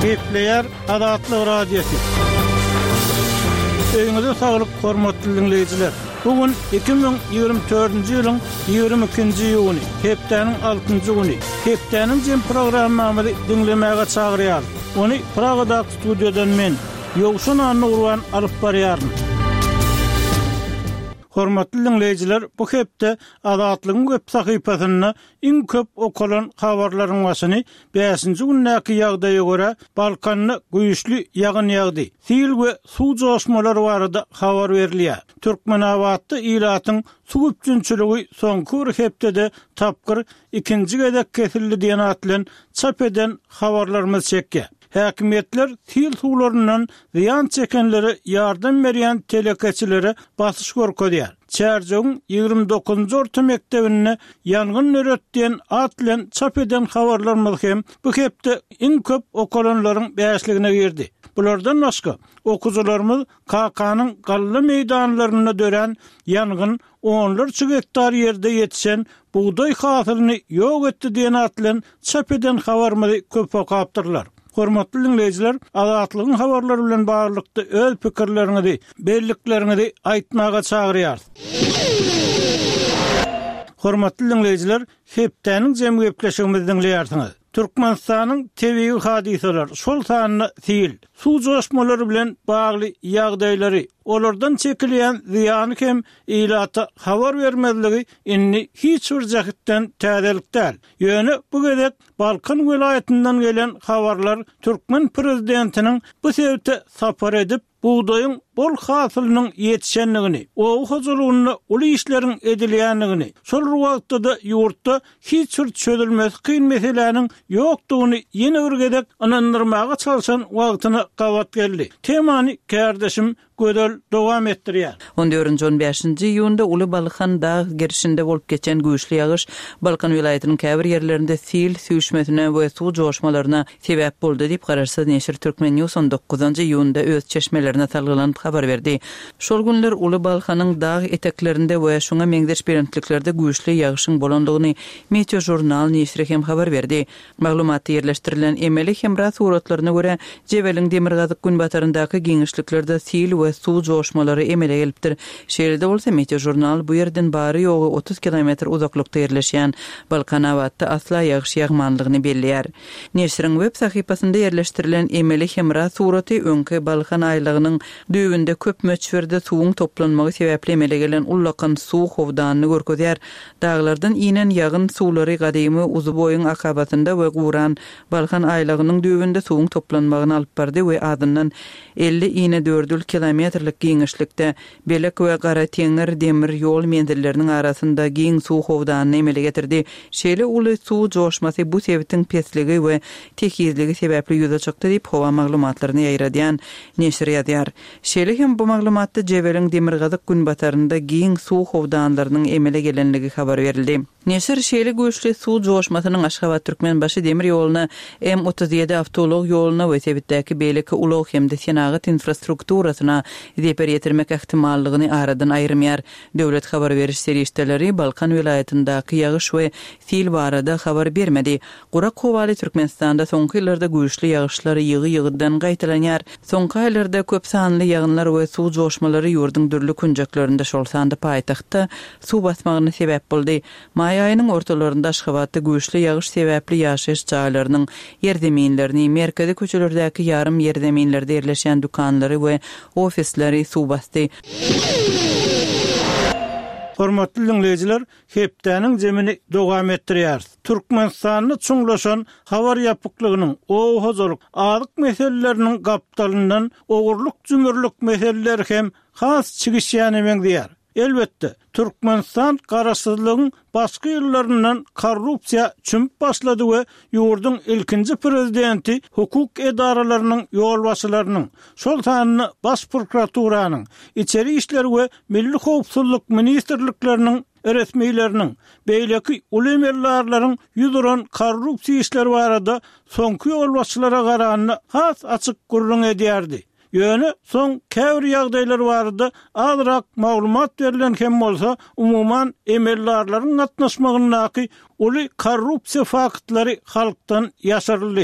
Gepleyer Adatlyk radiosu. Öňüňizde saglyk, hormatly dinleyijiler. Bugün 2024-nji ýylyň 22-nji ýuny, hepdeniň 6-njy güni. Hepdeniň jem programmamy dinlemäge çagyrýar. Ony Pragada studiodan men Ýogşun Nurwan alyp barýarym. Hormatly dinleyijiler, bu hepde Adatlygyň web sahypasyna iň köp okulan habarlaryň başyny 5-nji günnäki ýagdaýa görä Balkanyny güýçli ýagyn ýagdy. Sil we suw joşmalary barada habar berilýär. Türkmenawatda ilatyň suw üçinçiligi soňky hepde tapgyr ikinji gedek kesildi diýen atlan çap eden habarlarymyz çekýär. Häkimetler sil suwlaryndan ziyan çekenleri ýardam berýän telekeçilere basyş görkezýär. Çärjüň 29-njy orta mektebine ýangyn nöretdiýen atlan çap eden habarlarymyz hem bu hepde iň köp okulanlaryň bäşligine girdi. Bulardan başga okuwçylarymyz KK-nyň gally meýdanlaryna dören ýangyn 10 hektar ýerde ýetişen buğday hasylyny ýok etdi diýen atlan çap eden habarmy köp okapdyrlar. Hormatly dinleyijiler, Adatlygyň habarlary bilen barlykda öz pikirleriňizi, belliklerinizi aýtmaga çagyrýar. Hormatly dinleyijiler, hepdeniň jem gepleşigimizi dinleýärsiňiz. Türkmenistanyň tebii hadiseler, şol sanyny sil, suw joşmalary bilen bagly ýagdaýlary, olardan çekilýän ziýany hem ilata habar bermezligi inni hiç bir jahitden täzelik däl. Ýöne bu gedek Balkan welaýatynyň gelen habarlar Türkmen prezidentiniň bu sebäpde sapar edip buğdaýyň bol hasylynyň ýetişenligini, ow hojalygyny uly işleriň edilýänligini, şol wagtda da ýurtda hiç bir çözülmez kyn meseleleriň ýokdugyny ýene bir gedek anandyrmaga çalşan wagtyna gawat geldi. Temany kardeşim gödel dowam etdirýär. 14-15-nji ýylda Uly Balkan dağ gerişinde bolup geçen güýçli ýagyş Balkan welaýatynyň käbir ýerlerinde sil süýşmesine we suw joşmalaryna sebäp boldy diýip gararsa Neşir Türkmen News 19-njy ýylda öz çeşmelerine salgylanyp habar berdi. Şol günler Uly Balkanyň dağ eteklerinde we şoňa meňdeş berentliklerde güýçli ýagyşyň bolandygyny Meteo Jurnal Neşir hem habar berdi. Maglumaty ýerleşdirilen emeli hemra suratlaryna görä Jebeliň Demirgazyk günbataryndaky giňişliklerde sil we suw joşmalary emele gelipdir. Şeýlede bolsa Meteo Jurnal bu ýerden bary ýogy 30 kilometr uzaklykda ýerleşýän Balkanawatda asla ýagyş ýagmanlygyny belliýär. Neşiriň web sahypasynda ýerleşdirilen emeli hemra suraty öňki Balkan aýlygynyň düýbünde köp möçberde suwuň toplanmagy sebäpli emele gelen ullakan suw howdanyny görkezýär. Dağlardan inen ýagyn suwlary gadymy uzy boýun akabatynda we Guran Balkan aýlygynyň düýbünde suwuň toplanmagyny alyp bardy we adyndan 50 ine 4 kilometrlik giňişlikde Belek we Gara Teňir demir ýol mendilleriniň arasynda giň suw howdanyny emele getirdi. Şeýle uly suw joşmasy bu sebäpden pesligi we tekizligi sebäpli ýüze çykdy diýip howa maglumatlaryny ýaýradýan Neşir ýazýar. Şeýle hem bu maglumatda Jebeliň Demirgazyk günbatarynda giň suw howdanlarynyň emele gelenligi habar berildi. Neşir şeýle güýçli suw joşmasynyň Aşgabat Türkmenbaşy demir ýolyna M37 awtolog ýolyna we sebäpdäki Belek ulug hem de senagat infrastrukturasyna zeper ýetirmek ähtimallygyny aradan aýrymýar. Döwlet habar beriş serişdeleri Balkan welaýatyndaky ýagyş we sil barada habar bermedi. Gurak howaly Türkmenistanda soňky ýyllarda güýçli ýagyşlar ýygy-ýygydan gaýtalanýar. Soňky aýlarda köp sanly ýagynlar we suw joşmalary ýurduň dürli kunjaklarynda şol sanda paýtagtda suw basmagyna sebäp boldy. May aýynyň ortalarynda Aşgabatda güýçli ýagyş sebäpli ýaşaýyş jaýlarynyň ýerdeminlerini, merkezi köçelerdäki ýarym ýerdeminlerde ýerleşen dukanlary we ofisleri suw basdy. Hormatly dinleyijiler, hepdeniň jemini dowam etdirýär. Türkmenistanyny çuňlaşan habar ýapyklygynyň ow hojalyk, alyk meseleleriniň gapdalyndan ogurluk jümürlük meseleler hem has çygışýany meňdiýär. Elbette, Türkmenistan garaşsyzlygyň başky ýyllaryndan korrupsiýa çümüp başlady we ýurduň ilkinji prezidenti hukuk edaralarynyň ýolbaşçylarynyň, şol sanyny baş prokuraturasynyň, içeri işler we milli howpsuzlyk ministrlikleriniň resmiýleriniň, beýleki ulemerlaryň ýüzüren korrupsiýa işleri barada soňky ýolbaşçylara garanyny has açyk gurrun edýärdi. Ýöne soň käbir ýagdaýlar barada azrak maglumat berilen hem bolsa umuman emellarlaryň gatnaşmagynyňky uly korrupsiýa faktlary halkdan ýaşyryldy.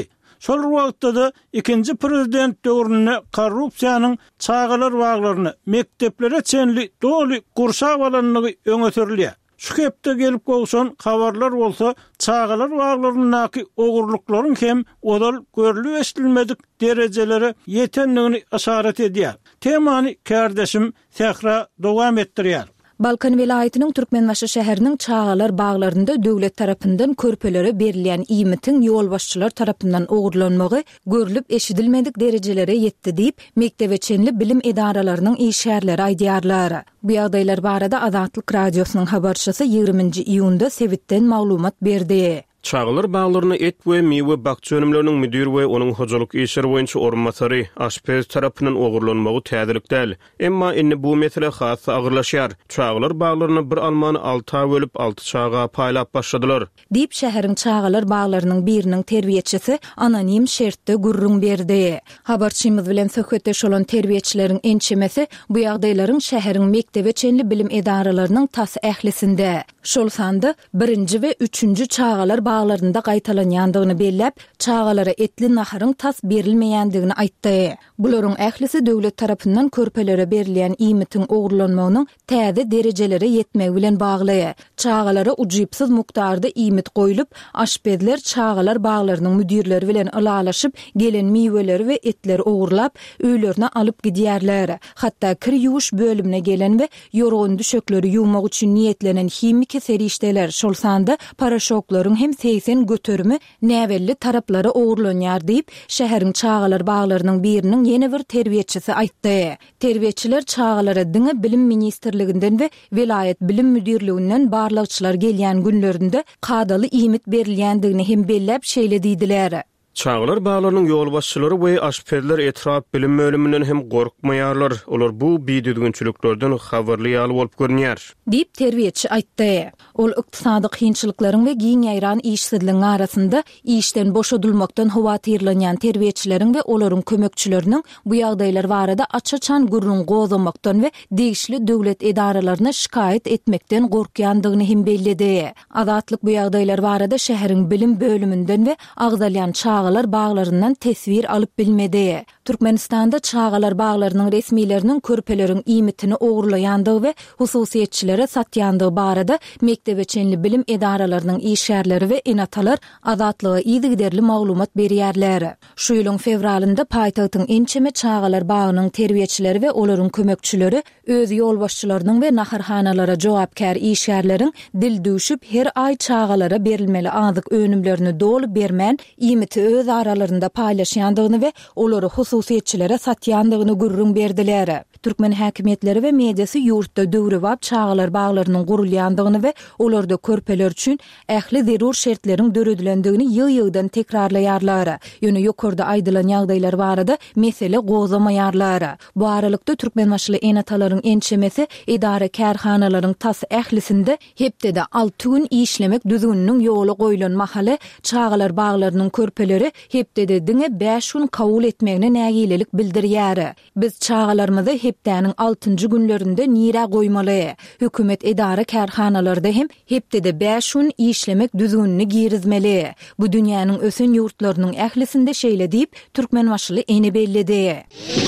Şol wagtda da ikinji prezident döwründe korrupsiýanyň çağalar baglaryny mekteplere çenli doly gursap alanlygy öňe sürilýär. Şu hepde gelip goşan habarlar bolsa çağalar baglarynyňky ogurlyklaryň hem odal görülüp eşdilmedik derejelere ýetenligini aşarat edýär. Temany kardeşim Sehra dowam etdirýär. Balkan vilayetinin Türkmenbaşy şäheriniň çağalar baglarynda döwlet tarapyndan körpelere berilýän iýmitiň ýol başçylar tarapyndan ogurlanmagy görülüp eşidilmedik derejelere ýetdi diýip mektebe çenli bilim edaralarynyň işgärleri aýdýarlar. Bu ýagdaýlar barada Azatlyk radiosynyň habarçysy 20-nji iýunda Sewitden maglumat berdi. Çağalar bağlarına et we miwe bakçı önümlerinin müdür we onun hocalyk işleri boýunça orunmasary aşpez tarapyndan ogurlanmagy täzelik däl. Emma indi bu mesele has agyrlaşýar. Çağalar bağlaryny bir almany 6 bölüp 6 çağa paýlap başladylar. Diýip şäheriň çağalar baglarynyň biriniň terbiýetçisi anonim şertde gurrun berdi. Habarçymyz bilen söhbetdeş bolan terbiýetçileriň ençemesi bu ýagdaýlaryň şäheriň mektebe çenli bilim edaralarynyň tas ählisinde. Şol sandy 1-nji we 3-nji çağalar bağlarında gaýtalanýandygyny belläp, çağalara etli naharyň tas berilmeýändigini aýtdy. Bularyň ählisi döwlet tarapyndan körpelere berilýän iýmitiň ogurlanmagynyň täze derejelere ýetmegi bilen bagly. Çağalara ujypsyz mukdarda iýmit goýulyp, aşpezler çağalar baglarynyň müdirleri bilen alalaşyp, gelen miweleri we etleri ogurlap, öýlerine alyp gidýärler. Hatda kir ýuwuş bölümine gelen we yorgun düşekleri ýuwmak üçin niýetlenen himiki serişdeler. Şol sanda paraşoklaryň hem 80 götürümü näwelli taraplara ogurlanýar diýip şäheriň çağalar baglarynyň biriniň ýene bir terbiýetçisi aýtdy. Terbiýetçiler çağalara diňe bilim ministrliginden we vilayet bilim müdirliginden barlykçylar gelýän günlerinde kadaly iýmit berilýändigini hem belläp şeýlediler. Çağalar bağlarının yol başçıları we aşpezler etraf bilim bölümünden hem gorkmaýarlar. Olar bu biýdügünçülüklerden habarly bolup görünýär. Diýip terbiýetçi aýtdy. Ol ykdysady kynçylyklaryň we giň ýaýran işsizligiň arasynda işden boşadylmakdan howatyrlanýan terbiýetçileriň we olaryň kömekçileriniň bu ýagdaýlar barada açaçan gurrun gozamakdan we degişli döwlet edaralaryna şikaýet etmekden gorkýandygyny hem bellidi. Azatlyk bu ýagdaýlar barada şäheriň bilim bölümünden we agzalýan çağalar baglaryndan tesvir alyp bilmedi. Türkmenistanda çağalar baglarynyň resmiýetleriniň körpeleriň iýmitini ogurlaýandygy we hususiýetçilere satýandygy barada mektebe çenli bilim edaralarynyň işgärleri we enatalar azatlyga ýygyderli maglumat berýärler. Şu ýylyň fevralynda paýtagtyň ençeme çağalar bagynyň terbiýetçileri we olaryň kömekçileri öz ýol başçylarynyň we naharhanalara jogapkär işgärleriň dil düşüp her ay çağalara berilmeli azyk önümlerini dolup bermän iýmiti öz aralarında paýlaşýandygyny we olary hususiýetçilere satýandygyny gurrun berdiler. Türkmen häkimetleri we mediasy ýurtda döwrewap çağalar baglarynyň gurulýandygyny we olarda körpeler üçin ähli zerur şertleriň döredilendigini ýyg-ýygdan tekrarlaýarlar. Ýöne ýokarda aýdylan ýagdaýlar barada mesele gozamaýarlar. Bu aralykda Türkmenbaşly enatalaryň ençemesi idare kärhanalaryň tas ählisinde hepde 6 gün işlemek düzgünniň ýoly goýulan mahaly çağalar baglarynyň körpeleri hepde diňe 5 gün kabul etmegine nägilelik bildirýär. Biz çağalarymyzy hepdäniň 6-njy günlerinde nira goýmaly. Hökümet idare kärhanalarda hem hepde 5 gün işlemek düzgünni girizmeli. Bu dünýäniň ösen ýurtlarynyň ählisinde şeýle diýip Türkmenbaşly eni bellidi.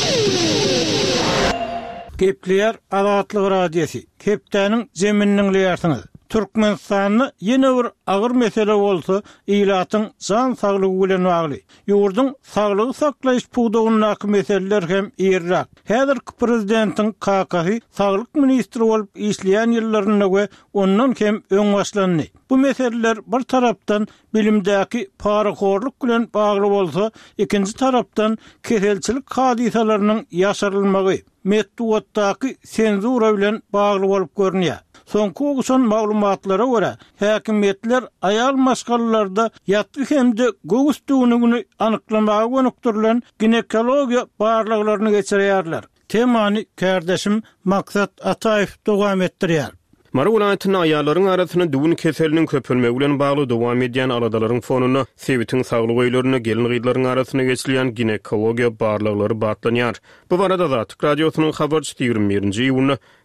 Gepleýär Azatlyk radiosi. Hepdäniň zemininiň ýartyny. Türkmenistanyny ýene bir agyr mesele bolsa, ýylatyň jan saglygy bilen bagly. Ýurdun saglygy saklaýyş pugdagynyň meseleler hem ýerrak. Häzirki prezidentiň KKhy saglyk ministri bolup işleýän ýyllaryna we ondan hem öň başlandy. Bu meseleler bir tarapdan bilimdäki paraxorluk bilen bagly bolsa, ikinji tarapdan keselçilik hadisalarynyň ýaşarylmagy, metduatdaky senzura bilen bagly bolup görünýär. Soňky ogşan maglumatlara görä, häkimetler aýal maşgallalarda ýatly hemde göwüstüňini anyklamaga gönükdirilen ginekologiýa barlyklaryny geçirýärler. Temany kardeşim Maksat Ataýew dowam etdirýär. Mara vilayatynyň aýallaryň arasyna düwün keseliniň köpelmegi bilen bagly dowam edýän aladalaryň fonuny Sewitiň saglyk öýlerine gelin gyýdlaryň arasyna geçirilýän ginekologiýa barlyklary batlanýar. Bu barada Azatlyk radiosynyň habarçysy 21-nji iýuny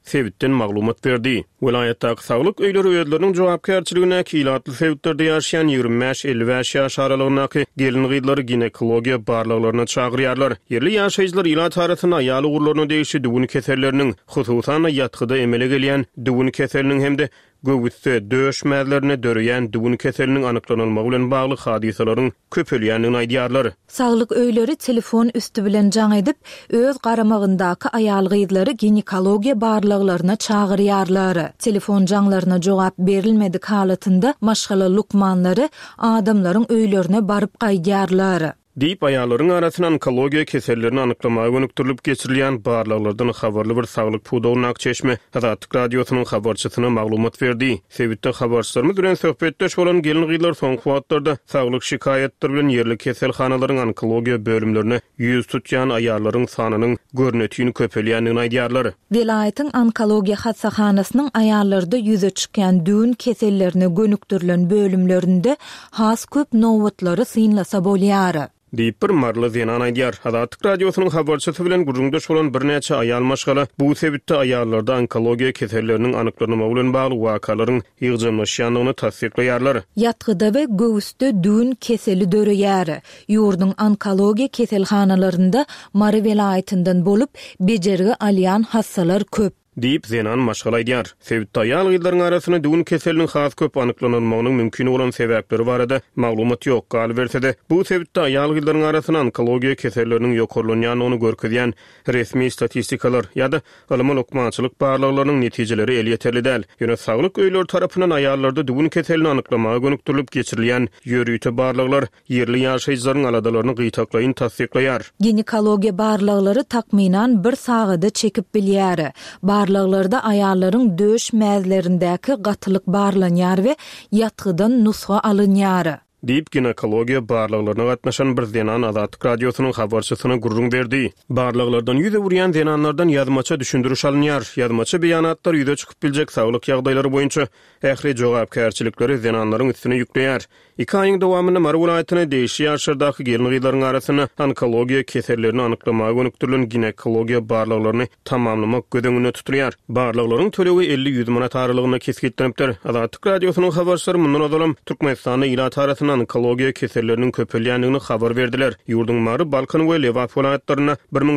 sebitten maglumat berdi. Vilayetdagi saglyk öýleri öýleriniň jogapkärçiligine kilatly sebitleri ýaşaýan 25-55 ýaş aralygyndaky gelin gyýdlary ginekologiýa barlyklaryna çagyrýarlar. Yerli ýaşaýjylar ila taratyny aýaly gurlaryna degişi düwün keselleriniň, hususan ýatgyda emele gelýän düwün keseliniň hemde göwütde döşmälerini döreýän düwün keseliniň anyklanylmagy bilen bagly hadisalaryň köpelýändigini aýdýarlar. Saglyk öýleri telefon üstü bilen jaň edip, öz garamagyndaky aýal gyýdlary ginekologiýa barlyklaryna çagyrýarlar. Telefon jaňlaryna jogap berilmedik halatynda maşgala lukmanlary adamlaryň öýlerine baryp gaýdýarlar. Diýip aýallaryň arasyna onkologiýa kesellerini anyklamagy gönükdirilip geçirilýän barlyklardan habarly bir saglyk pudawyny Akçeşme Azatlyk radiosynyň habarçysyna maglumat berdi. Sebitde habarçylarymyz bilen söhbetdeş bolan gelin gyýdlar soňky wagtlarda saglyk şikayetleri bilen yerli keselhanalaryň onkologiýa bölümlerine ýüz tutýan aýallaryň sanynyň görnetini köpelýändigini aýdýarlar. Vilayetin onkologiýa hassahanasynyň aýallarda ýüze çykýan düwün kesellerine gönükdirilen bölümlerinde has köp nowatlary synlasa bolýar. Diýip bir marly zenan aýdýar. Azatlyk radiosynyň habarçysy bilen gurrundaş bolan bir näçe aýal maşgala bu sebitde aýallarda onkologiýa keselleriniň anyklanymagy bilen bagly wakalaryň ýygymlaşýandygyny tasdikleýärler. Ýatgyda we göwüste düwün keseli döreýär. Ýurdun onkologiýa keselhanalarynda Mary vilayetinden bolup bejerigi alýan hassalar köp. Diýip zenan maşgala aýdýar. Sebitde aýal gyýdlaryň arasyna düwün keseliniň has köp anyklanylmagynyň mümkin bolan sebäpleri barada maglumat ýok. Gal bersede, bu sebitde aýal gyýdlaryň arasyna onkologiýa keselleriniň ýokurlanýanyny görkezýän resmi statistikalar ýa-da ylmy lukmançylyk barlyklarynyň netijeleri el ýeterli däl. Ýöne saglyk öýleri tarapyndan aýallarda düwün keselini anyklamagy gönükdirilip geçirilýän ýörüýte barlyklar yerli ýaşaýjylaryň aladalaryny gytaklaýyn tasdikleýär. Ginekologiýa barlyklary takminan bir sagada çekip bilýär. Barlyklarda aýallaryň döş mäzlerindäki gatylyk barlanýar we ýatgydan nusga alynýar. Diýip ginekologiýa barlyklaryna gatnaşan bir zenan Azatlyk radiosynyň habarçysyna gurrun berdi. Barlyklardan ýüze wurýan zenanlardan ýazmaça düşündiriş alınýar. Ýazmaça beýanatlar ýüze çykyp biljek saglyk ýagdaýlary boýunça ähli jogapkärçilikleri zenanlaryň üstüne ýükleýär. 2 aýyň dowamynda Mary vilayetyne degişi ýaşlardaky gelin gyýdlaryň arasyna onkologiýa kesellerini anyklamagy gönükdirilen ginekologiýa barlyklaryny tamamlamak gödüňüne tutulýar. Barlyklaryň töleги 50-100 manat aralygyna kesgitlenipdir. Azatlyk radiosynyň habarçylary mundan odalam Türkmenistanyň ila tarapynyň onkologiýa keselleriniň köpelýändigini habar berdiler. Ýurdun Mary, Balkan we Lewat vilayetlerine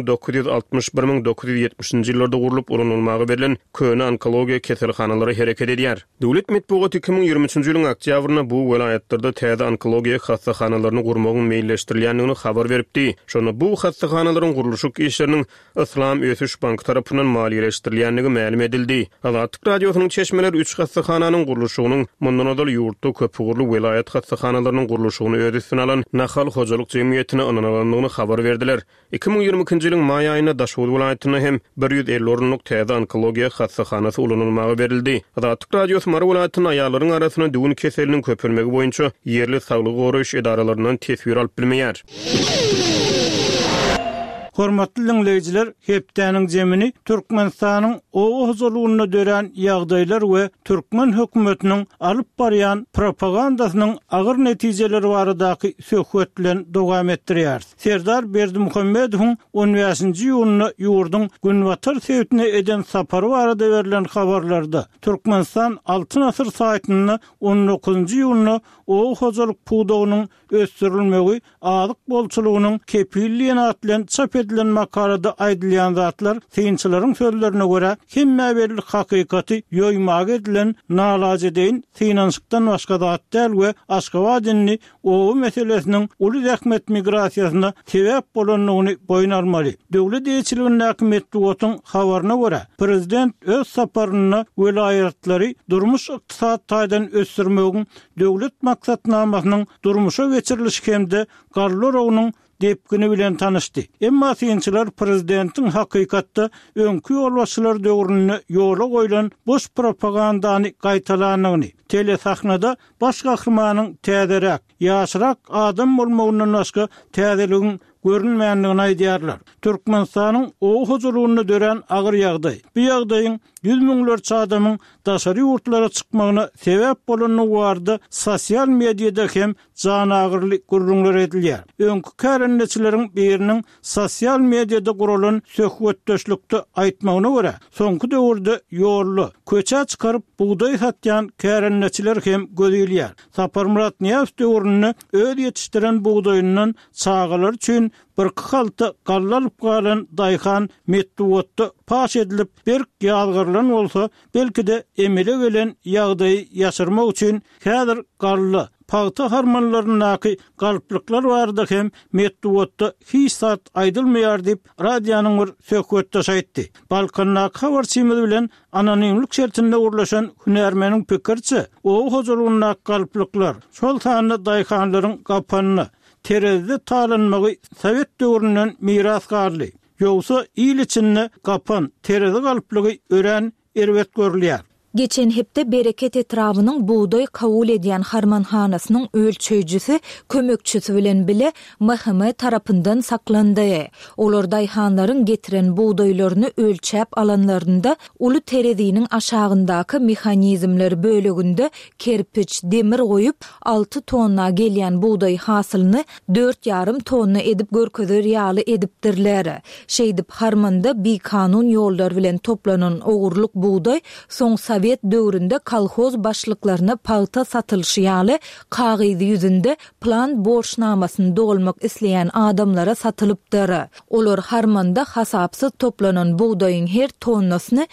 1960-1970 ýyllarda gurulyp ulanylmagy berilen köne onkologiýa keselhanalary hereket edýär. Döwlet medeniýeti 2023-nji ýylyň oktýabryna bu vilayetlerde täze onkologiýa hassahanalarını gurmagyň meýilleşdirilýändigini habar beripdi. Şonu bu hassahanalaryň guruluşy işleriniň Islam Ösüş Bank tarapyndan maliýeleşdirilýändigi ma'lum edildi. Azatlyk radiosynyň çeşmeler 3 hassahanyň guruluşynyň mundan odal ýurtda köp gurulu vilayet hassahanalarının guruluşyny öz üstüne alan Nahal Hojalyk Jemgyýetine analandygyny habar berdiler. 2022-nji ýylyň maý aýynda Daşwul vilayetyne hem 150 orunlyk täze onkologiýa hassahanasy ulanylmagy berildi. Azatlyk radiosy Mary vilayetynyň aýallaryň arasyna düwün keseliniň köpelmegi boýunça yerli saglyk goraýyş edaralarynyň tesbir alyp bilmeýär. Hormatly dinleyijiler, hepdeniň jemini Türkmenistanyň owa huzurlugyna dören ýagdaýlar we Türkmen hökümetiniň alyp barýan propagandasynyň agyr netijeleri baradaky söhbet bilen dowam etdirýär. Serdar Berdimuhammedowyň 15-nji ýylyny ýurdun Günwatar sebitine eden sapary barada berilen habarlarda Türkmenistan Altyn asyr saýtyny 19-njy ýylyny owa huzurlyk pudawynyň ösdürilmegi alyk bolçulugynyň kepilliğine bilen çap edilen makalada aýdylýan zatlar synçylaryň sözlerine görä hemme belli hakykaty ýoýmak edilen nalajedeýin synanşykdan başga zat däl we Aşgabatdyny o meselesiniň uly zähmet migrasiýasyna sebäp bolanlygyny boýun almaly. Döwlet ýeçiliginiň häkimetligiň habaryna görä prezident öz saparyny welaýatlary durmuş ykdysat taýdan ösdürmegiň döwlet maksatnamasynyň durmuşa geçirilişi hemde garlarowynyň depkini bilen tanışdy. Emma synçylar prezidentiň hakykatda öňkü ýolbaşçylar döwrüne ýola goýulan boş propagandany gaýtalanyny, telesahnada baş gahrymanyň täzerak, ýaşyrak adam bolmagyndan başga täzeligiň görünmeýändigini aýdýarlar. Türkmenistanyň o huzurlugyny dören agyr ýagdaý. Bu ýagdaýyň 100 miňlerçe adamyň daşary ýurtlara çykmagyna sebäp bolany wardy sosial mediada hem jana agyrly gurrunlar edilýär. Öňkü kärenneçileriň biriniň sosial mediada guralan söhbetdeşlikde aýtmagyna görä, soňky döwürde ýolly köçä çykaryp buğday satýan kärenneçiler hem gödülýär. Saparmurat Niýaz döwrüne öz ýetişdiren buğdaýyndan çağalar üçin bir halta gallalyp galan daýhan metduwatda paş edilip bir ýalgyrlan bolsa, belki de emele gelen ýagdaýy ýaşyrmak üçin häzir galla paýta harmanlarynaky galplyklar barda hem metduwatda hiç sat aýdylmaýar diýip radionyň bir söhbetde aýtdy. Balkannaky habarçymyz bilen anonimlik şertinde urlaşan hünärmeniň pikirçe, o huzurlugyna galplyklar şol sany daýhanlaryň gapanyny terezde talanmagy Sowet döwründen miras garly. Ýogsa il içinde gapan tereze galplygy ören erwet görülýär. Geçen hepde Bereket etrawynyň buğday kabul edýän harmanhanasynyň ölçüjisi kömekçisi bilen bile mahkeme tarapyndan saklandy. Olar daýhanlaryň getiren buğdaýlaryny ölçäp alanlarynda uly tereziniň aşagyndaky mehanizmler bölügünde kerpiç, demir goýup 6 tonna gelýän buğday hasylyny 4,5 tonna edip görkezer ýaly edipdirler. Şeýdip harmanda bir kanun ýollar bilen toplanan ogurluk buğday soň Sovet döwründe kolhoz başlyklaryna paýta satylşy ýaly kagyzy ýüzünde plan borçnamasyny dolmak isleýän adamlara satylypdyr. Olar harmanda hasapsy toplanan buğdaýyň her tonnasyny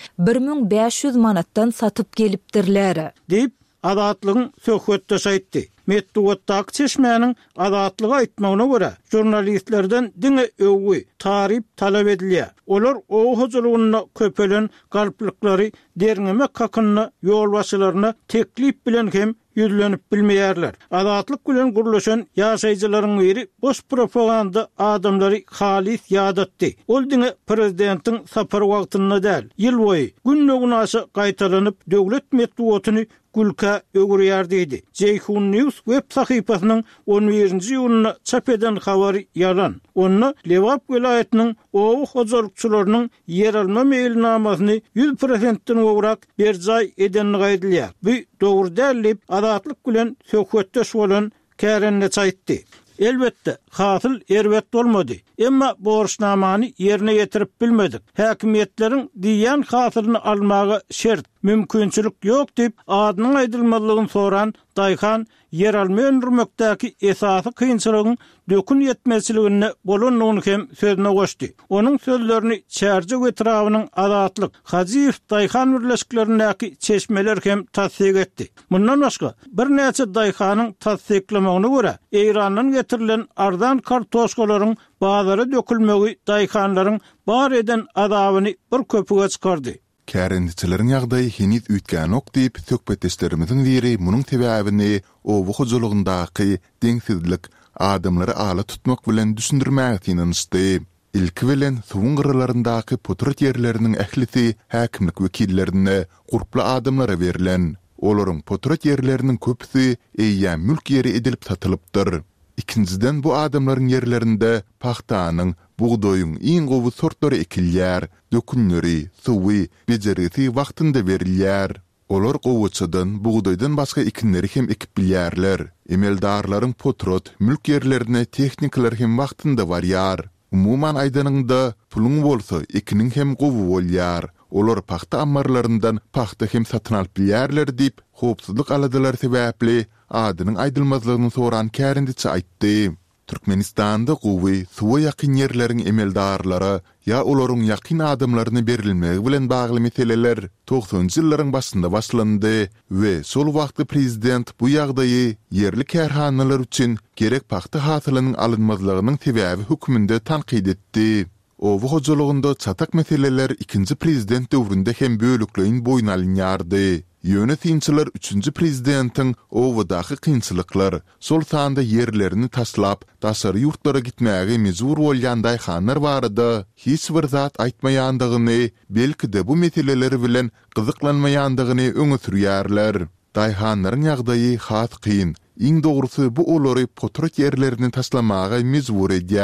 1500 manatdan satyp gelipdirler. Diýip adatlygyň söhbetde aýtdy. Metduwatdaky çeşmäniň adatlygy aýtmagyna görä, jurnalistlerden diňe öwgi, tarip talap edilýär. Olar o huzurlugyna köpelen galplyklary derňemek hakyny ýol başlaryna teklip bilen hem ýüzlenip bilmeýärler. Adatlyk bilen gurulşan ýaşaýjylaryň biri boş propaganda adamlary halis ýadatdy. Ol diňe prezidentiň sapar wagtyna däl, ýyl boýy günnügün aşy gaýtalanyp döwlet metduwatyny gülkä ögürýär diýdi. Ceyhun News web sahypasynyň 11-nji ýylyna çap eden habary ýalan. Onu Lewap welaýatynyň o huzurlukçylarynyň yer alma mailnamasyny 100%-den ograk berjay edenini gaýdylýar. Bu dogry däl diýip adatlyk bilen söhbetdeş bolan kärenneçi aýtdy. Elbette hasyl erwet bolmady. Emma borçnamany ýerine ýetirip bilmedik. Häkimetleriň diýen hasylyny almagy şert, mümkinçilik ýok diýip adynyň aýdylmalygyny soran daýhan yer alma öndürmekdäki esasy kynçylygyň dökün ýetmezçiligine bolanyny hem sözüne goşdy. Onuň sözlerini Çärjek etrawynyň adatlyk Hajiýew daýhan birleşiklerindäki çeşmeler hem tasdik etdi. Mundan başga bir näçe daýhanyň tasdiklamagyna görä, Eýrandan getirilen ardan kartoşkalaryň bazara dökülmegi daýhanlaryň bar eden adabyny bir köpüge çykardy. Kärendiçilerin ýagdaýy heniz ütgän ok diýip söhbetdeşlerimiziň biri munyň täbäbini o huzurlugyndaky deňsizlik adamlary ala tutmak bilen düşündirmäge tinanysdy. İlki bilen suwun gyrlaryndaky potrat ýerleriniň ählisi häkimlik wekillerine gurply adamlara berilen. Olaryň potrat ýerleriniň köpüsi eýýän mülk ýeri edilip satylypdyr. İkinciden bu adamlaryň ýerlerinde paxtanyň, buğdaýyň iň gowy sortlary ekilýär, dökünleri, suwy, bejerisi wagtynda berilýär. Olar gowuçydan, buğdaýdan başga ekinleri hem ekip bilýärler. Emeldarlaryň potrat, mülk ýerlerine tehnikler hem wagtynda barýar. Umuman aýdanyňda puluň bolsa, ekiniň hem gowy bolýar. Olar paxta ammarlaryndan paxta hem satyn alyp bilýärler diýip, howpsuzlyk aladylar sebäpli adynyň aýdylmazlygyny soran kärendiçi aýtdy. Türkmenistanda gowy, suwa ýakyn ýerleriň emeldarlara ýa olaryň ýakyn adamlaryna berilmegi bilen bagly meseleler 90-njy ýyllaryň başynda başlandy we sol wagtly prezident bu ýagdaýy ýerli kärhanalar üçin gerek paxta hasylynyň alynmazlygynyň sebäbi hökmünde tanqid etdi. O huzurlugynda çatak meseleler 2-nji prezident döwründe hem bölükleýin boyun alynýardy. Yönetimçiler 3-nji prezidentiň owadaky kynçylyklar, sol sanda yerlerini taslap, daşary ýurtlara gitmäge mejbur bolýan daýhanlar barada hiç bir zat aýtmaýandygyny, belki de bu meseleleri bilen gyzyklanmaýandygyny öňe sürýärler. Daýhanlaryň ýagdaýy has kyn. Iň dogrusy bu olary potrat ýerlerini taslamaga mejbur edýär.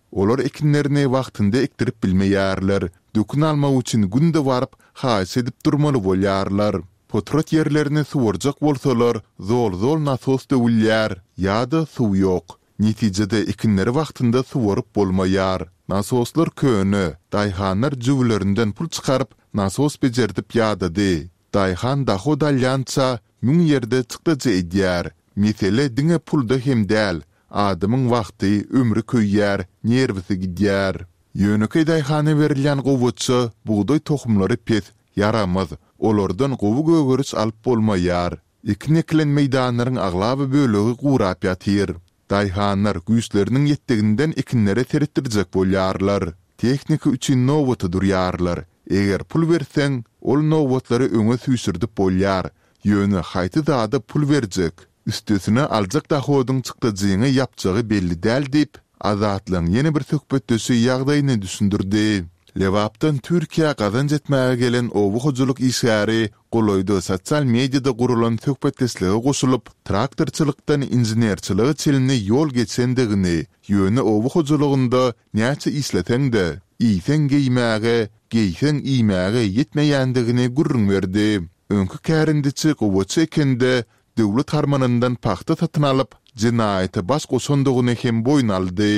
Olar ekinlerini wagtynda ektirip bilmeýärler. Dökün almak üçin günde barıp haýs edip durmaly bolýarlar. Potrat yerlerini suwarjak bolsalar, zol nasos döwülýär, ýa-da suw ýok. Netijede ekinleri wagtynda suwaryp bolmaýar. Nasoslar köni, daýhanlar jüwlerinden pul çykaryp nasos bejerdip ýa-da. Daýhan daho dalýança müň ýerde çykdyjy edýär. Mesele diňe pulda hem däl. Adamyň wagty, ömrü köýýär, nerwisi gidýär. Ýöneki daýhana berilýän gowatça buğday tohumlary pes, yaramaz. Olardan gowy gögörüç alyp bolmaýar. Ekneklen meýdanlaryň aglaby bölegi gurap ýatyr. Daýhanlar güýçleriniň ýetdiginden ekinlere teretdirjek bolýarlar. Teknika üçin nowaty durýarlar. Eger pul berseň, ol nowatlary öňe süýsürdip bolýar. Ýöne haýty zada pul berjek. Üstesine aljak dahodyň çykdyjyny ýapjagy belli däl diýip, azatlyň ýene bir söhbetdesi ýagdaýyny düşündirdi. Lewapdan Türkiýe gazanç etmäge gelen owu hojuluk işgäri goloýdy sosial mediada gurulan söhbetdesligi goşulyp, traktorçylykdan inženerçiligi çelini ýol geçendigini, ýöne owu hojulugynda näçe isleteňde, iýsen geýmäge, geýsen iýmäge ýetmeýändigini gurrun berdi. Öňkü kärindiçi gowaça ekende döwlet harmanyndan paxta satyn alyp, jinaýaty baş goşandygyny hem boýun aldy.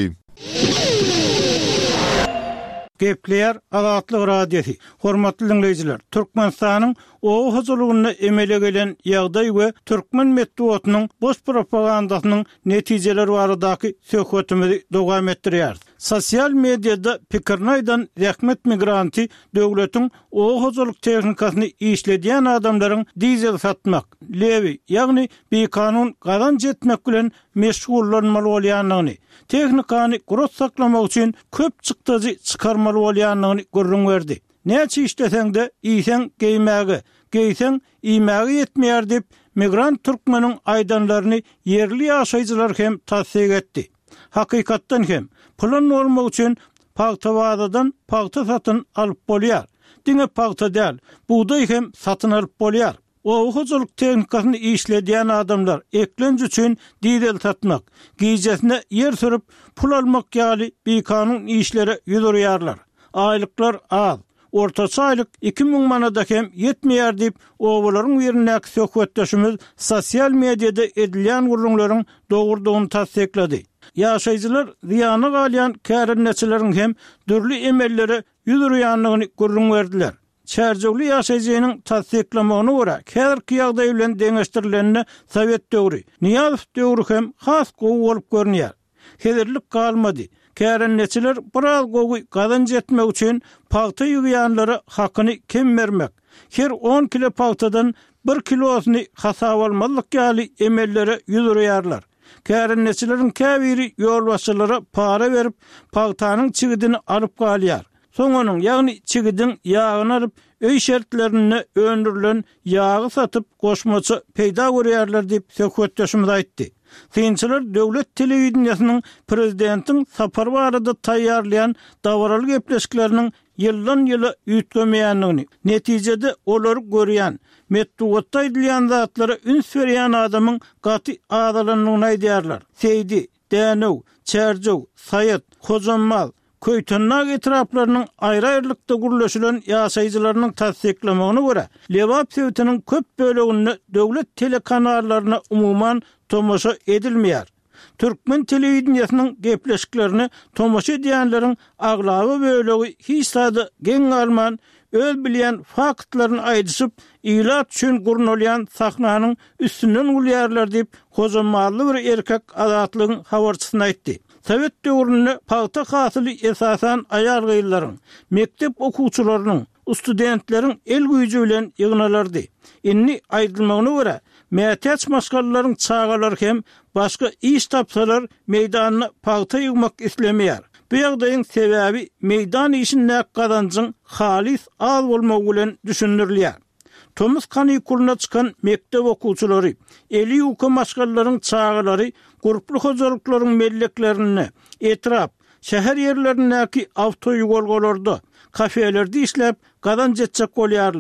Gepleýär Azatlyk radiosi. Hormatly dinleýijiler, Türkmenistanyň owu hojulugyna emele gelen ýagdaý we türkmen medeniýetiniň boş propagandasynyň netijeleri baradaky söhbetimizi dowam etdirýär. Sosial mediada pikirnaýdan rähmet migranty döwletiň owu hojuluk tehnikasyny işledýän adamlaryň dizel satmak, lewi, ýagny bekanun gazanç etmek bilen meşgullanmaly bolýanyny, tehnikany gurut saklamak üçin köp çykdyjy çykarmaly bolýanyny görüň berdi. Näçe işleseň-de iýsen geýmäge, geýsen iýmäge ýetmeýär diýip migrant türkmeniň aýdanlaryny yerli ýaşaýjylar hem tasdik etdi. Hakykatdan hem pulan bolmak üçin paxtawadadan paxta satyn alyp bolýar. Diňe paxta däl, buğday hem satyn alyp bolýar. Owu hojuluk tehnikasyny işledýän adamlar eklenç üçin dizel satmak, giýjesine ýer sürüp pul almak ýaly bekanun işlere ýüzürýärler. Aýlyklar az. Ortaça aylyk 2000 manada hem ýetmeýär diýip owularyň ýerine söhbetdeşimiz sosial mediada edilýän gurrunlaryň dogurdygyny tasdiklady. Ýaşaýjylar ziýany galýan kärinneçileriň hem dürli emellere ýüzürýänligini görüň berdiler. Çärjegli ýaşaýjynyň tasdiklamagyna görä, käzirki ýagdaý bilen deňeşdirilenine Sowet döwri, Niýazow döwri hem has gowy bolup görünýär. Hezirlik galmady. Kärinneçiler biraz gowy gazanç etmek üçin paxta ýygýanlary hakyny kim bermek? Her 10 kilo paxtadan 1 kilosyny hasap almalyk ýaly emellere ýüzürýärler. Kärinneçileriň käbiri ýolbaşçylara para berip paxtanyň çigidini alyp galýar. Soňanyň ýagny çigidin ýagyny alyp öý şertlerini öndürilen ýagy satyp goşmaçy peýda görýärler diýip söhbetdeşimiz aýtdy. Synçylar döwlet telewizionynyň prezidentiň sapar barada taýýarlayan dawraly gepleşikleriniň ýyldan ýyla ýetmeýänligini, netijede olary görýän, medeniýetde edilýän zatlara üns berýän adamyň gaty adalanlygyny aýdýarlar. Seydi, Dänew, Çärjew, Saýat, Hozanmal, Köytönnak etraflarynyň aýry-aýrylykda gurulşylan ýaşaýjylarynyň tasdiklamagyna görä, Lewap sewtiniň köp bölegini döwlet telekanallaryna umuman tomoşa edilmeýär. Türkmen telewizionynyň gepleşiklerini tomoşa edýänleriň aglaby bölegi hiç sada geň alman, öz bilýän faktlaryny aýdyşyp, ilat üçin gurnolýan sahnanyň üstünden gulýarlar diýip Hozanmally bir erkek Azatlygyň habarçysyna aýtdy. Sowet döwründe paxta hasyly esasan aýal gyýlaryň, mektep okuwçylarynyň, studentleriň el güýji bilen ýygnalardy. Inni aýdylmagyna görä, mätäç maşgallaryň çağalar hem başga iş tapsalar meýdanyna paxta ýygmak islemeýär. Bu ýagdaýyň sebäbi meýdan işinde gazançyň halis az bolmagy bilen düşündirilýär. Tomuz kanikuluna çıkan mektep okuwçylary, eli ýuka maşgallaryň çağalary, guruply hojuluklaryň melleklerini, etrap, şäher ýerlerindäki awtoýolgolarda, kafelerde işläp gazanç etjek bolýarlar.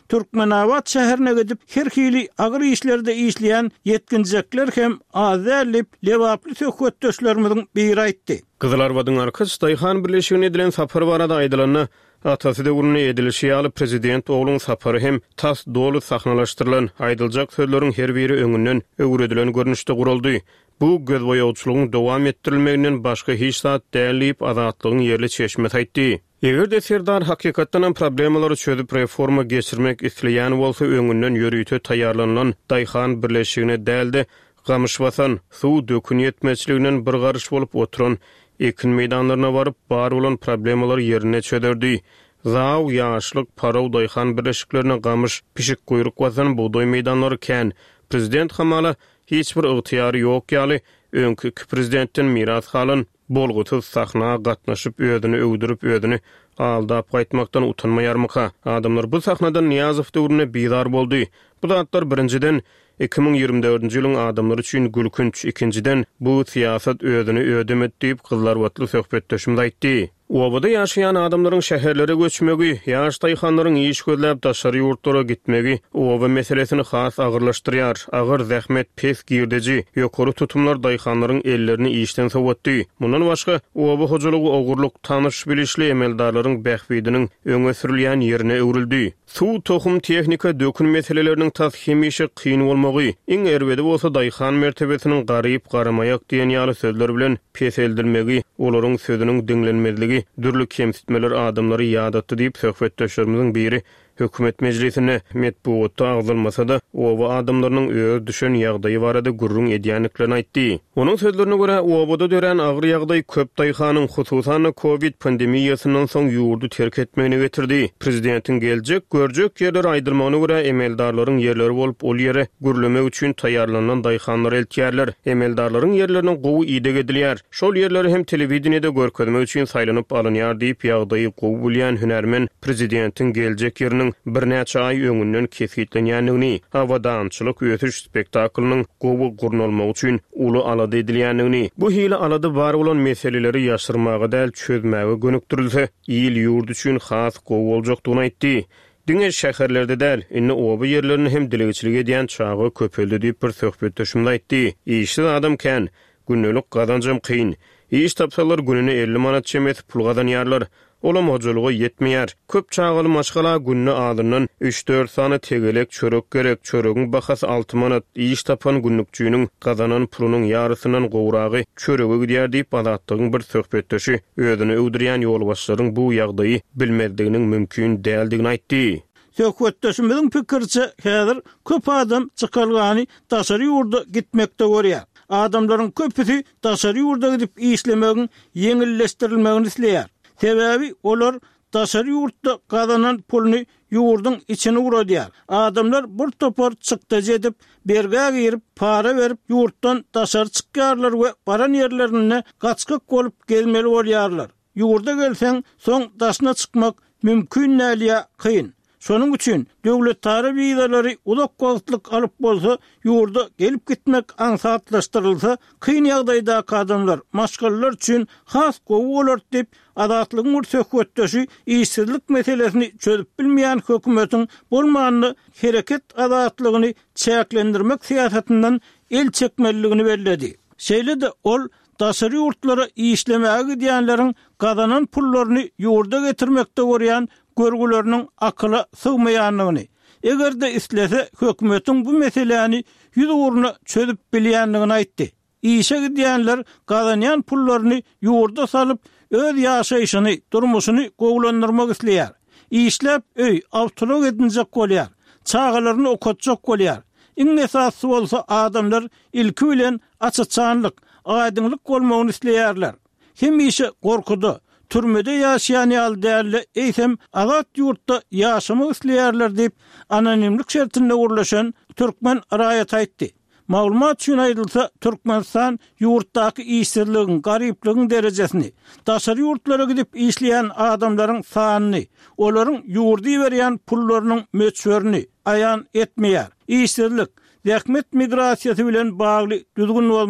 Türkmenabat şäherine gidip herhili agyr işlerde işleyen yetkinjekler hem azerlip lewaply söhbetdeşlerimiň biri aýtdy. Gyzylarbadyň Arkaç Daýhan birleşigine edilen sapar barada aýdylanna atasy döwrüne edilişi ýaly prezident ogluň sapary hem tas dolu sahnalaşdyrylan aýdyljak sözleriň her biri öňünden öwredilen görnüşde guruldy. Bu gözboýawçylygyň dowam etdirilmeginden başga hiç zat dälip azatlygyň ýerli çeşmet aýtdy. Egerde Serdar hakykatdan problemalary çözüp reforma geçirmek isleýän bolsa öňünden ýörüýte taýýarlanan Daýhan birleşigine däldi. Gamışbasan, suw dökün ýetmeçiliginden bir garış bolup oturan ekin meýdanlaryna baryp bar bolan problemalary ýerine çöderdi. Zaw, ýaşlyk, paraw Daýhan birleşiklerine gamış, pişik guýruk basan buğdoý meýdanlary kän. Prezident hamala hiç bir ygtyýary ýok ýaly öňkü prezidentden miras halan bolgutsuz sahna gatnaşyp özüni öwdürüp özüni aldap gaýtmakdan utanmaýarmyka. Adamlar bu sahnadan Niýazow döwrüne bizar boldy. Bu zatlar birinciden 2024-nji ýylyň adamlar üçin gülkünç, ikinciden bu siýasat özüni ödemet diýip gyzlar watly söhbetdeşimde aýtdy. Obada ýaşaýan adamlaryň şäherlere göçmegi, ýaş daýhanlaryň iş gözläp daşary ýurtlara gitmegi oba meselesini has agyrlaşdyrýar. Agyr zähmet, pes girdeji, ýokary tutumlar daýhanlaryň ellerini işden sowatdy. Mundan başga oba hojalygy ogurluk, tanış bilişli emeldarlaryň bähbidiniň öňe sürilýän ýerine öwrildi. Suw tohum tehnika dökün meseleleriniň tas hemişe kyn bolmagy, iň erbede bolsa Daýhan mertebesiniň garyp garamaýak diýen ýaly sözler bilen pes edilmegi, olaryň sözüniň diňlenmezligi dürli kemsitmeler adamlary ýadatdy diýip söhbetdeşlerimiziň biri hökümet meclisine metbuatda agzylmasa da oba adamlarynyň öz düşen ýagdaýy barada gurrun edýänliklerini aýtdy. Onuň sözlerine görä obada dören agyr ýagdaý köp daýhanyň hususan Covid pandemiýasynyň soň ýurdu terk etmegine getirdi. Prezidentiň geljek görjek ýerler aýdylmagyna görä emeldarlaryň ýerleri bolup ol ýere gürlemek üçin taýýarlanan daýhanlar eltýärler. Emeldarlaryň ýerleriniň gowy ýydyk edilýär. Şol ýerleri hem telewizionyada görkezmek üçin saýlanyp alynýar diýip ýagdaýy gowy bilýän hünärmen prezidentiň geljek ýeriniň bir näçe ay öňünden kesitlenýänligini, hawadançylyk ötüş spektaklynyň gowy gurnalmagy üçin uly alady edilýänligini, bu hili alady bar bolan meseleleri ýaşyrmaga däl çözmäge gönükdirilse, ýyl ýurt üçin has gowy boljakdygyny aýtdy. Diňe şäherlerde däl, inne oba ýerlerini hem dilegiçilik edýän çagy köpeldi diýip bir söhbetdeşimde aýtdy. Işsiz adam kän, günnelik gazanjam kyn. Iş tapsalar gününe 50 manat çemet pul gazanýarlar. Olam hojalygy ýetmeýär. Köp çağaly maşgala günne adından 3-4 sany tegelek çörek gerek. Çöregiň bahasy 6 manat. Iş tapan günnükçüniň gazanan pulunyň ýarysyndan gowragy çörege gidýär diýip adatlygyň bir söhbetdeşi özüni öwdürýän ýolbaşlaryň bu ýagdaýy bilmezdiginiň mümkin däldigini aýtdy. Söhbetdeşimiziň pikirçe häzir köp adam çykylgany daşary ýurda gitmekde görýär. Adamlaryň köpüsi daşary ýurda gidip işlemegiň ýeňilleşdirilmegini isleýär. Sebebi olar daşary ýurtda gazanan pulny ýurdyň içine uradýar. Adamlar bir topar çykdyjy edip berge girip para berip ýurtdan daşary çykýarlar we baran ýerlerine gaçkyk bolup gelmeli bolýarlar. Ýurda gelseň soň daşyna çykmak mümkin näliýe kyn. Şonuň üçin döwlet tarap ýylarlary uzak wagtlyk alyp bolsa, ýurda gelip gitmek ansatlaşdyrylsa, kyn ýagdaýda adamlar maşgalalar üçin has gowy bolar diýip adatlygyň söhbetdeşi işsizlik meselesini çözüp bilmeýän hökümetiň bolmanyny hereket adatlygyny çäklendirmek siýasatynyň el çekmeligini belledi. Şeýle-de ol daşary ýurtlara işlemäge gidýänleriň gazanan pullaryny ýurda getirmekde görýän görgüleriniň akyla sığmaýanlygyny, egerde islese hökümetiň bu meseleni ýüz uruna çözüp bilýänligini aýtdy. İşe gidýänler gazanýan pullaryny ýurda salyp öz ýaşaýyşyny, durmuşyny gowlandyrmak isleýär. İşläp öý, awtolog edinjek bolýar, çağalaryny okutjak bolýar. Iň esasy bolsa adamlar ilki bilen açyçanlyk, aýdynlyk bolmagyny isleýärler. Hem işe gorkudy, türmede ýaşaýan ýaly däli eýsem azat ýurtda ýaşamak isleýärler diýip anonimlik şertinde urlaşan Türkmen raýat aýtdy. Maglumat üçin aýdylsa, Türkmenistan ýurtdaky işsizligiň, garyplygyň derejesini, daşary ýurtlara gidip işleýän adamlaryň sanyny, olaryň ýurdy berýän pullarynyň möçberini aýan etmeýär. İşsizlik, zähmet migrasiýasy bilen bagly düzgün bolmalar,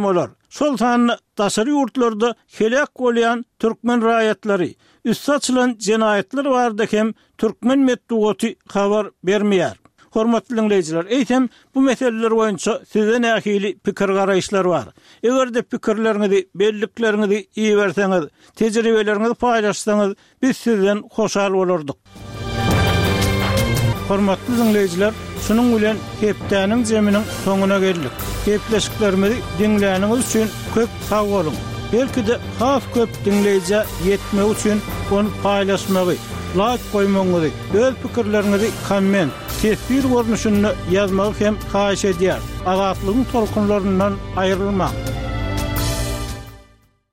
şol sanyny daşary ýurtlarda helak bolýan türkmen raýatlary, üstü açylan jenaýetler bardykem türkmen medeniýeti habar bermeýär. Hormatly dinleýijiler, eýtem bu meseleler boýunça size nähili pikir garaýşlar bar. Egerde pikirleriňizi, belliklerinizi iyi berseňiz, tejribelerinizi paýlaşsaňyz, biz sizden hoşal bolardyk. Hormatly dinleýijiler, şunun bilen hepdäniň jeminiň soňuna geldik. Hepleşiklerimizi dinläniňiz üçin köp sag bolun. Belki de has köp dinleýije ýetmek üçin onu paýlaşmagy, like koymaňyzy, öz pikirlerinizi komment, tesbir görnüşünde yazmagy hem haýyş edýär. Azatlygyň tolkunlaryndan aýrylmak.